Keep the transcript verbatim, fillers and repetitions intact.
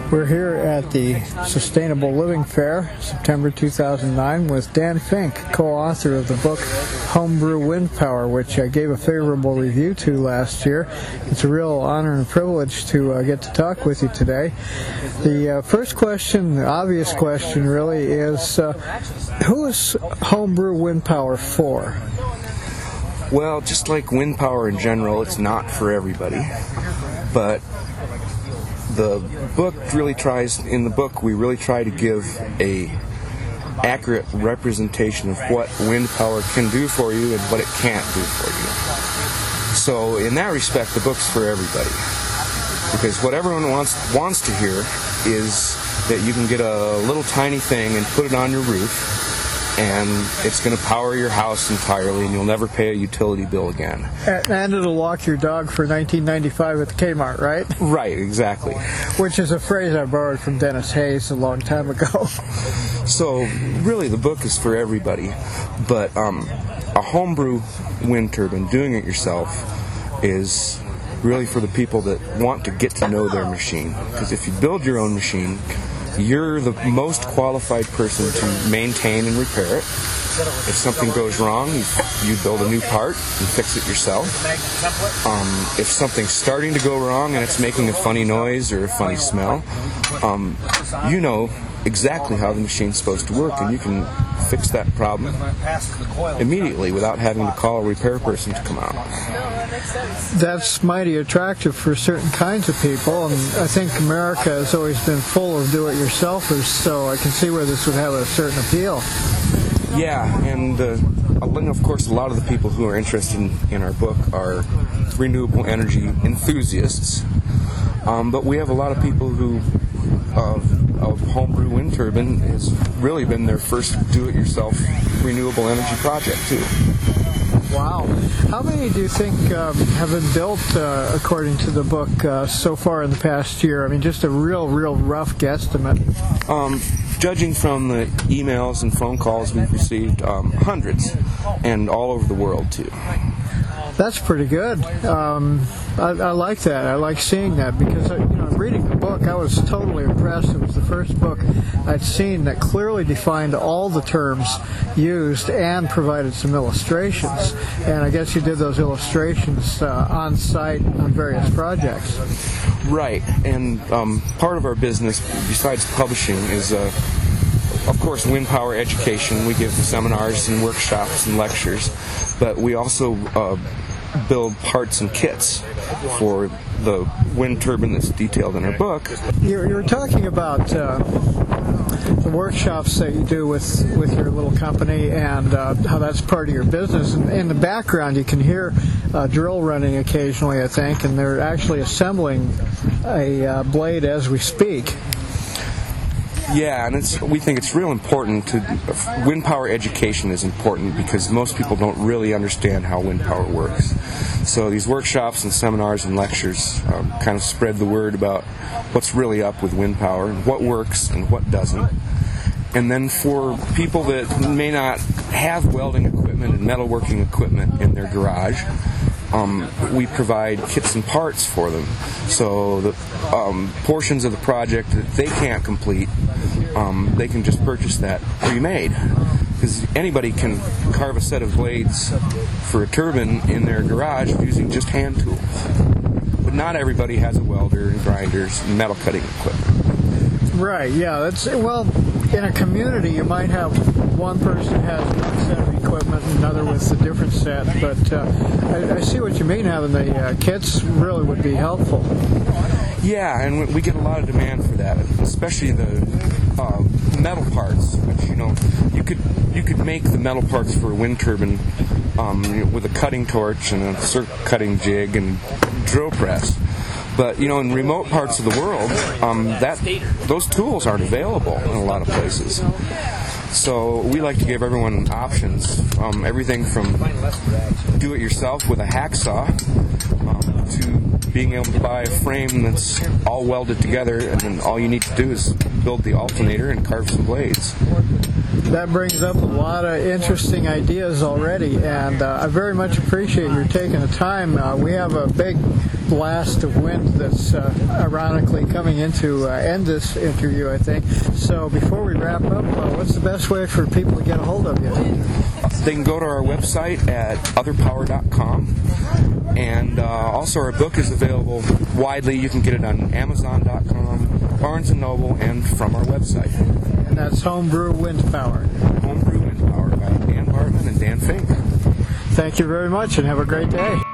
We're here at the Sustainable Living Fair, September two thousand nine, with Dan Fink, co-author of the book Homebrew Wind Power, which I gave a favorable review to last year. It's a real honor and privilege to uh, get to talk with you today. The uh, first question, the obvious question really, is uh, who is Homebrew Wind Power for? Well, just like wind power in general, it's not for everybody. But the book really tries, in the book we really try to give a accurate representation of what wind power can do for you and what it can't do for you. So in that respect, the book's for everybody. Because what everyone wants wants to hear is that you can get a little tiny thing and put it on your roof, and it's going to power your house entirely, and you'll never pay a utility bill again. And it'll walk your dog for nineteen ninety-five at the Kmart, right? Right, exactly. Which is a phrase I borrowed from Dennis Hayes a long time ago. So, really, the book is for everybody. But um, a homebrew wind turbine, doing it yourself, is really for the people that want to get to know their machine. Because if you build your own machine, you're the most qualified person to maintain and repair it. If something goes wrong, you, you build a new part and fix it yourself. Um, if something's starting to go wrong and it's making a funny noise or a funny smell, um, you know exactly how the machine's supposed to work, and you can fix that problem immediately without having to call a repair person to come out. That's mighty attractive for certain kinds of people, and I think America has always been full of do-it-yourselfers, so I can see where this would have a certain appeal. Yeah, and uh, of course a lot of the people who are interested in, in our book are renewable energy enthusiasts, um, but we have a lot of people who uh, of homebrew wind turbine has really been their first do-it-yourself renewable energy project too. Wow. How many do you think um, have been built uh, according to the book uh, so far in the past year? I mean, just a real, real rough guesstimate. Um, judging from the emails and phone calls we've received, um, hundreds, and all over the world too. That's pretty good. Um, I, I like that. I like seeing that because, you know, reading the book, I was totally impressed. It was the first book I'd seen that clearly defined all the terms used and provided some illustrations. And I guess you did those illustrations uh, on site on various projects. Right. And um, part of our business, besides publishing, is uh, of course, wind power education. We give seminars and workshops and lectures, but we also uh, build parts and kits for the wind turbine that's detailed in our book. You're, you're talking about uh, the workshops that you do with, with your little company and uh, how that's part of your business. And in the background, you can hear a drill running occasionally, I think, and they're actually assembling a uh, blade as we speak. Yeah, and it's, we think it's real important to, wind power education is important because most people don't really understand how wind power works. So these workshops and seminars and lectures um, kind of spread the word about what's really up with wind power and what works and what doesn't. And then for people that may not have welding equipment and metalworking equipment in their garage, Um, we provide kits and parts for them. So the um, portions of the project that they can't complete, um, they can just purchase that pre-made. Because anybody can carve a set of blades for a turbine in their garage using just hand tools. But not everybody has a welder and grinders and metal cutting equipment. Right, yeah. That's, well, in a community you might have one person has one set of equipment and another with a different set, but uh, I, I see what you mean. Having the uh, kits really would be helpful. Yeah, and we get a lot of demand for that, especially the uh, metal parts. Which, you know, you could you could make the metal parts for a wind turbine um, you know, with a cutting torch and a circuit cutting jig and drill press. But, you know, in remote parts of the world, um, that those tools aren't available in a lot of places. So we like to give everyone options, um, everything from do-it-yourself with a hacksaw um, to being able to buy a frame that's all welded together, and then all you need to do is build the alternator and carve some blades. That brings up a lot of interesting ideas already, and uh, I very much appreciate your taking the time. Uh, we have a big blast of wind that's uh, ironically coming into uh, end this interview, I think. So before we wrap up, uh, what's the best way for people to get a hold of you? They can go to our website at other power dot com, and uh, also our book is available widely. You can get it on amazon dot com, Barnes and Noble, and from our website. And that's Homebrew Wind Power. Homebrew Wind Power by Dan Bartman and Dan Fink. Thank you very much, and have a great day.